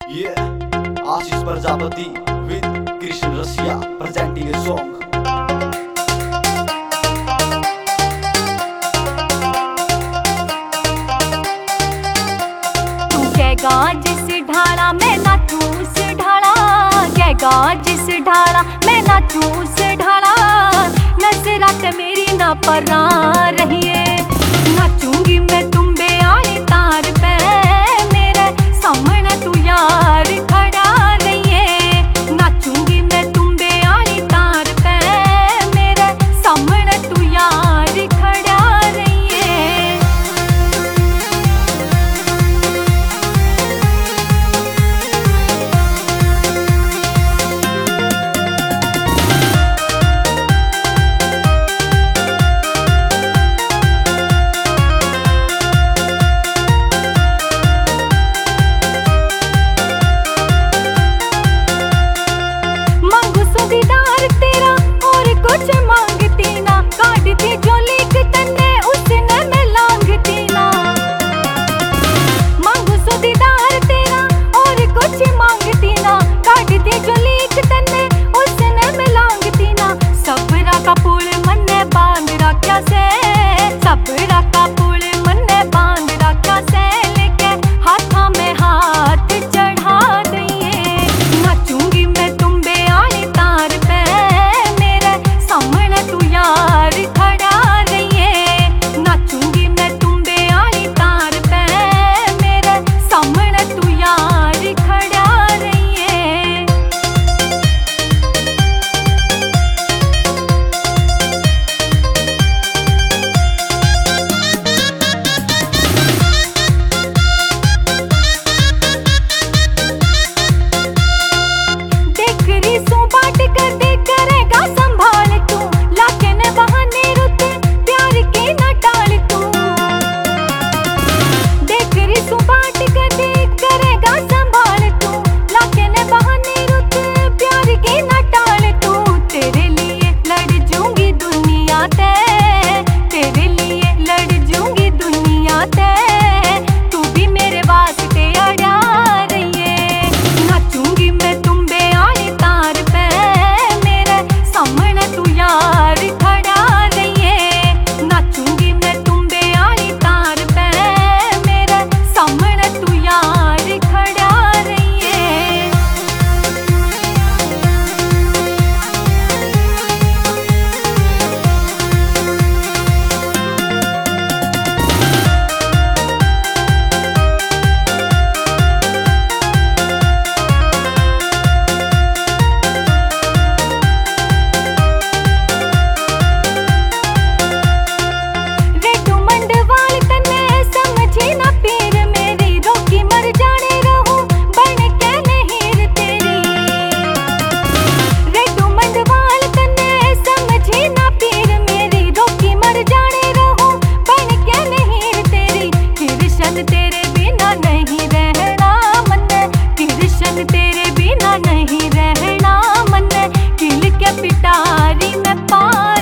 Yeah, Ashish Prajapati with Krishan Rassia presenting a song. तू कहेगा जिस ढाला मैं नाचूं उस ढाला, कहेगा जिस ढाला मैं नाचूं उस ढाला। नजरात मेरी ना परा रहिए, नाचूंगी मैं तुम्बे आए तार पे, मेरे सामने तू यार खड़ा रहिए। नाचूंगी मैं तुम्बे आए तार पे, मेरे सामने तू यार खड़ा रहिए। दीदार तेरा और कुछ मांगती ना, काटती जो लीक तन्ने उसने मैं लांघती ना। मांगू सो दीदार तेरा और कुछ मांगती ना, काटती जो लीक तन्ने उसने मैं लांघती ना। सबरा का पुल मन्ने बांध रखा से, सबरा का पुल मन्ने बांध रखा से, लेके हाथा में हाथ चढ़ा दइए। नाचूंगी मैं तुम्बे आए तार पे, मेरे सामने तू यार खड़ा रहिए। नाचूंगी मैं तुम्बे आए तार पे, मेरे सामने तू यार खड़ा रहिए। देख सो बाट कर दे करेगा संभाल तू, लाके न बहाने रुत प्यार के न टाल तू। देख सो बाट कर दे करेगा संभाल तू, लाके न बहाने रुत प्यार के न टाल तू। तेरे लिए लड़ जूंगी दुनिया ते, तेरे लिए लड़ जूंगी दुनिया ते, तू भी मेरे वास्ते अड़ा रहिए। नाचूंगी मैं तुम्बे आए तार पे, मेरे सामने तू यार खड़ा रहिए। नाचूंगी मैं तुम्बे आए तार पे, मेरे सामने तू यार खड़ा रहिए। तेरे बिना नहीं रहना मन, कृष्ण तेरे बिना नहीं रहना मन, किल के पिटारी में पार